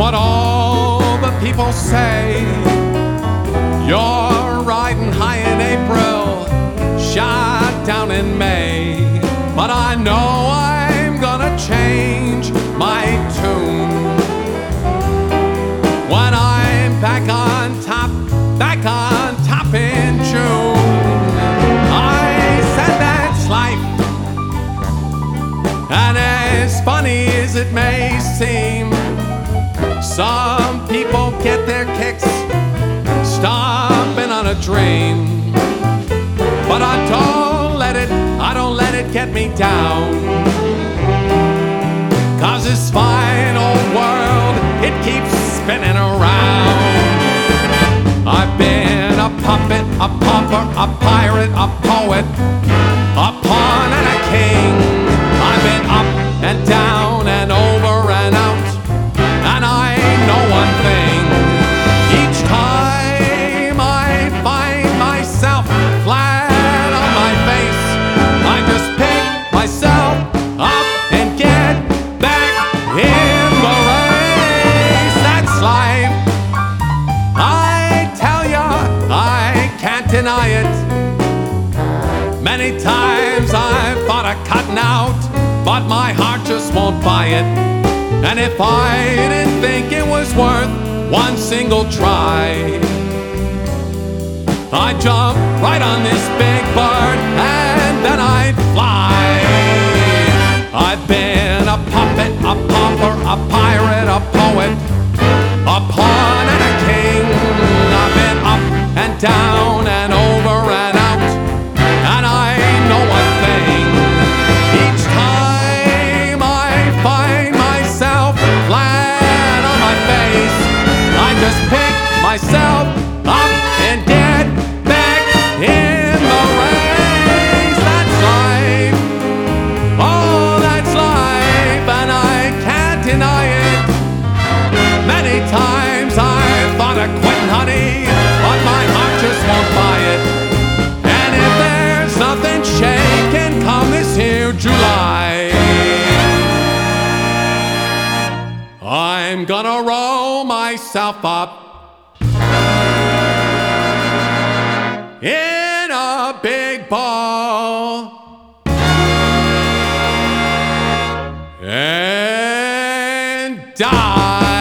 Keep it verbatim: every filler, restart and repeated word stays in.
what all the people say. You're riding high in April, shot down in May. But I know I'm gonna change my tune when I'm back on top, back on top in June. I said that's life, and as funny as it may seem, some people get their kicks stomping on a dream. But I don't let it, I don't let it get me down. 'Cause this fine old world, it keeps spinning around. I've been a puppet, a pauper, a pirate, a poet, a pawn and a king. I've been up and down and over and out, and I know one thing. Each time I find myself flat on my face, I just pick myself up and get back in the race. That's life. I tell ya, I can't deny it. Many times I've thought of cutting out, but my heart just won't buy it. And if I didn't think it was worth one single try, I'd jump right on this big bird and then I'd fly. I've been a puppet, a pauper, a pirate, a poet, a pawn and a king. I've been up and down and over and out, and I know one thing. Each time I find myself flat on my face, I just pick myself up and get back in the race. That's life. Oh, that's life, and I can't deny it. Many times I've thought of quitting, honey, but my heart just won't buy it. And if there's nothing shaking come this here July, I'm gonna roll myself up in a big ball and die.